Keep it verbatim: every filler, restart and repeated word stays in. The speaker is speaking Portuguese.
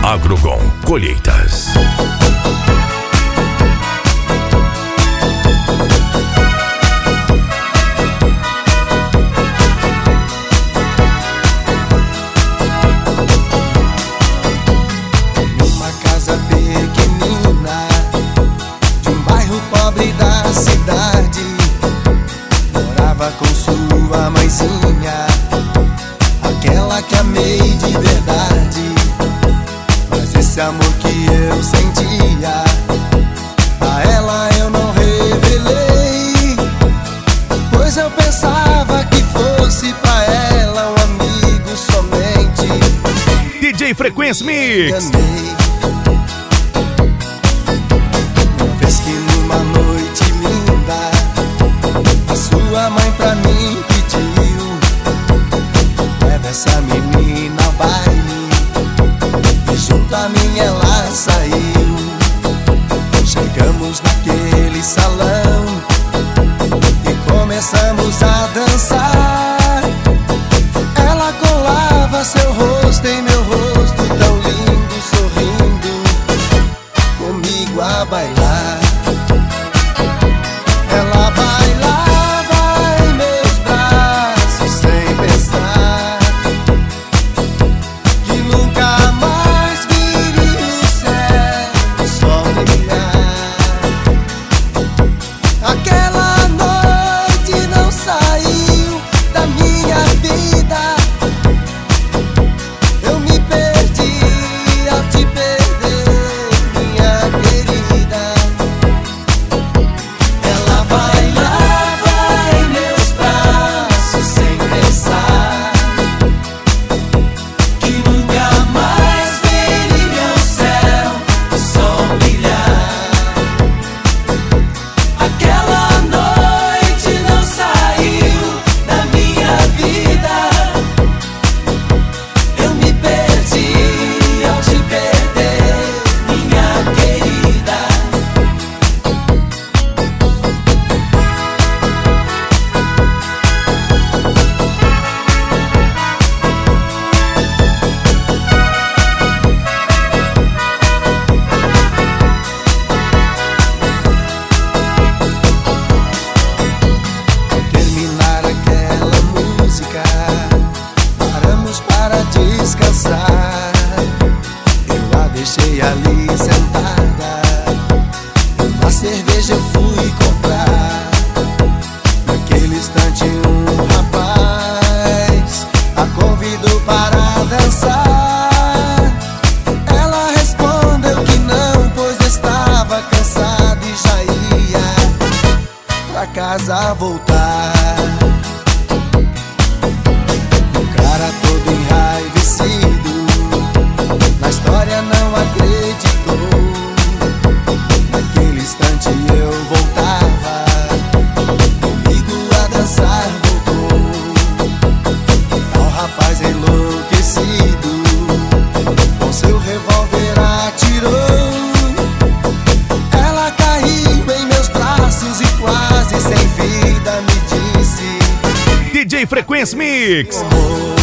Agrogon Colheitas. Numa casa pequenina de um bairro pobre da cidade, morava com sua mãezinha, aquela que amei de verdade. Mas esse amor que eu sentia a ela eu não revelei, pois eu pensava que fosse pra ela um amigo somente. D J Frequência Mix. Enganei. Uma vez que numa noite linda a sua mãe pra mim pediu: leva essa menina ao baile. E junto a mim ela saiu. Chegamos naquele salão e começamos a dançar. Ela colava seu rosto em meu rosto, tão lindo, sorrindo comigo a bailar. Ela bailava em meus braços sem pensar que nunca mais viria o céu, o sol brilhar. Aquela noite não saiu da minha vida. Eu me perdi ao te perder, minha querida. Ela bailava em meus braços sem pensar que nunca mais veria o céu, o sol brilhar. Aquela noite não saiu da minha vida. Eu me perdi ao te perder, minha querida. Terminar aquela música, paramos para descansar. Eu a deixei ali sentada, uma cerveja eu fui comprar. Naquele instante um rapaz a convidou para dançar. Ela respondeu que não, pois estava cansada e já ia pra casa voltar. O cara todo enraivecido na história não acreditou. Naquele instante eu voltava, comigo a dançar voltou. Ao rapaz enlouquecido, com seu revólver atirou. Ela caiu em meus braços e quase sem vida me disse: D J Frequência Mix. amor,